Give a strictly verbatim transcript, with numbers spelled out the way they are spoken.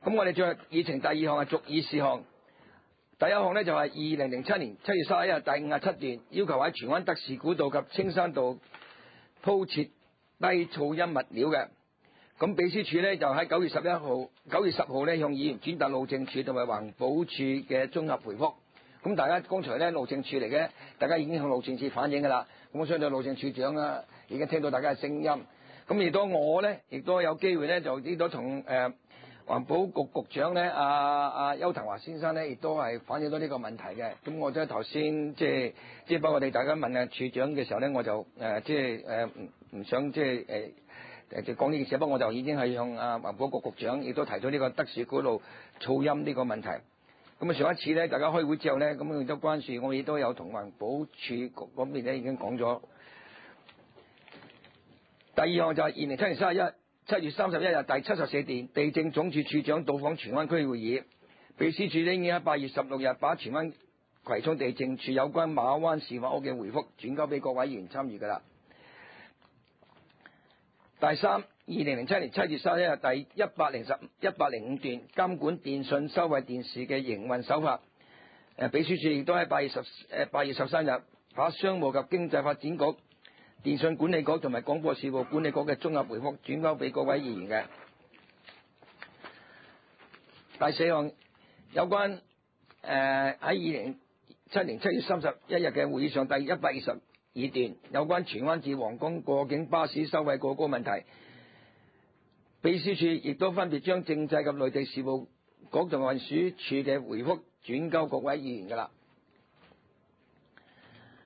咁我哋再議程第二項係續議事項。第一項呢，就係二零零七年七月三十一日第五十七段，要求喺荃灣德士古道及青山道鋪設低噪音物料嘅。咁秘書處呢，就喺九月十一號、九月十號呢，向議員轉達路政署同埋環保署嘅綜合回覆。咁大家剛才呢，路政署嚟嘅，大家已經向路政署反映㗎啦。咁我相信路政署長啊已經聽到大家嘅聲音。咁亦都我呢，亦都有機會呢，就呢度同誒環保局局長呢，阿阿邱騰華先生呢，亦都係反映到呢個問題嘅。咁我即係頭先即係即係幫我哋大家問下處長嘅時候呢，我就誒、呃、即係誒唔唔想即係誒。呃誒就講呢件事，不過我就已經係向啊環保局局長亦都提咗呢個德士古道噪音呢個問題。咁啊上一次呢，大家開會之後呢，咁亦都關注，我亦都有同環保署局嗰邊呢已經講咗。第二項就係二零七年三十一七月三十一日第七十四段，地政總署署長到訪荃灣區會議，秘書處呢已經喺八月十六日把荃灣葵涌地政處有關馬灣示範屋嘅回覆轉交俾各位議員參與㗎啦。第三，二零零七年七月三十一日第一百零十一百零五段，監管電訊收費電視嘅營運手法。誒，秘書處亦都喺八月十誒八月十三日把商務及經濟發展局、電訊管理局同埋廣播事務管理局嘅綜合回覆轉交俾各位議員嘅。第四項有關誒喺二零七年七月三十一日嘅會議上第一百二十二段，有關荃灣至皇崗過境巴士收費過高問題，秘書處亦都分別將政制及內地事務局同運輸署嘅回覆轉交各位議員㗎啦。